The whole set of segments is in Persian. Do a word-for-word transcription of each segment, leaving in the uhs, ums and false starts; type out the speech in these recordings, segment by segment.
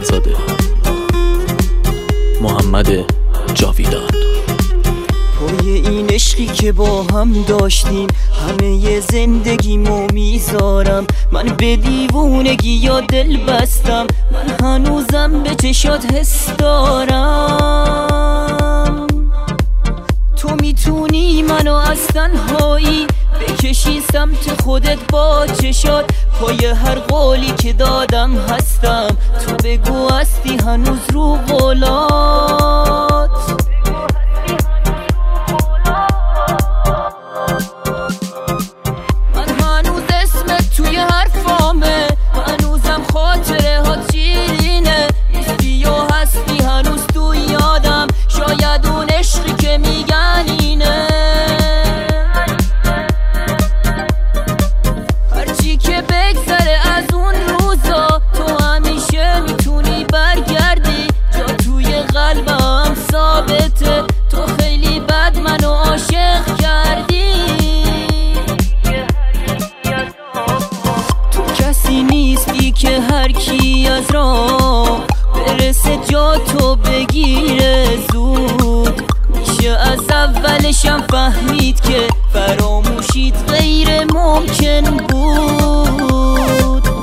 محمدزاده، محمد جاویدان. پای این عشقی که با هم داشتیم همه زندگیمو میذارم. من به دیوونگی یا دل بستم، من هنوزم به چشات حس دارم. تو میتونی منو از تنهایی بکشی سمت خودت با چشات. پای هر قولی که دادم هستم، تو بگو هستی هنوز رو قولات. من هنوز اسمت توی حرفامه، هنوزم خاطره ها چیرینه. نیستی و هستی هنوز تو یادم، شاید اون عشقی که میگن اینه. هرچی که بگذره از اون روزا، تو همیشه میتونی برگردی. جا توی قلبم ثابته، تو خیلی بد منو عاشق کردی. تو کسی نیستی که هر کی از راه برسه جا تو بگیره زود. میشه از اولشم فهمید که فراموشیت غیر ممکن بود.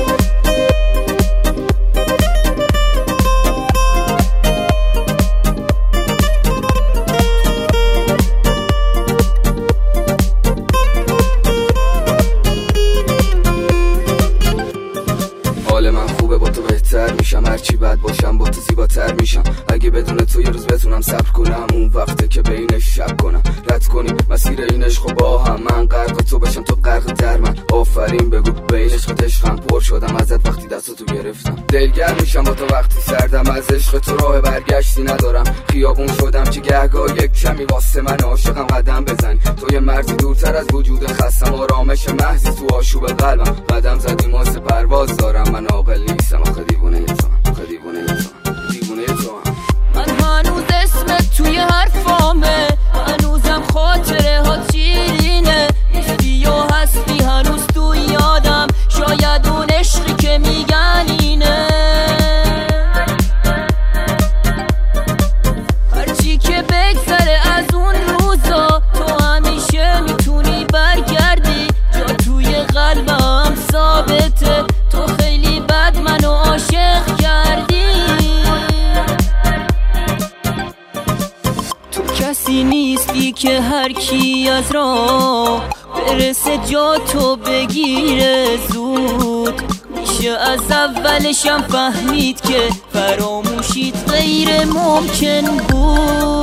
حال من خوبه با تو بهتر میشم، هرچی بد باشم با تو زیباتر میشم. اگه بدون تو یه روز بتونم صبر کنم، اون وقته که بینش شب کنم. رد کنیم مسیر این عشق با هم، من غرق تو بشم تو غرق در من. آفرین بگو به این عشق عشقم پر شدم ازت وقتی دستو تو گرفتم. دلگرم میشم با تو وقتی سردم، از عشق تو راه برگشتی ندارم. خیابون شدم که گهگاه یک کمی واسه من عاشقم قدم بزنی. تو یه مردی دورتر از وجود خستم، آرامش محضی تو آشوب قلبم. قدم زدیم واسه پرواز دارم، من عاقل نیستم آخه دیوونه تو هم، آخه دیوونه تو هم، دیوونه تو هم. من هنوز اسمت توی حرفامه، هنوزم خاطره ها چیرینه. نیستی و هستی هنوز تو یادم، شاید اون عشقی که میگن اینه. هرچی که بگذره از اون روزا، تو همیشه میتونی برگردی. جا توی قلبم ثابته، تو خیلی بد منو عاشق کردی. تو کسی نیستی که هر کی از راه برسه جا تو بگیره زود. میشه از اولشم فهمید که فراموشیت غیر ممکن بود.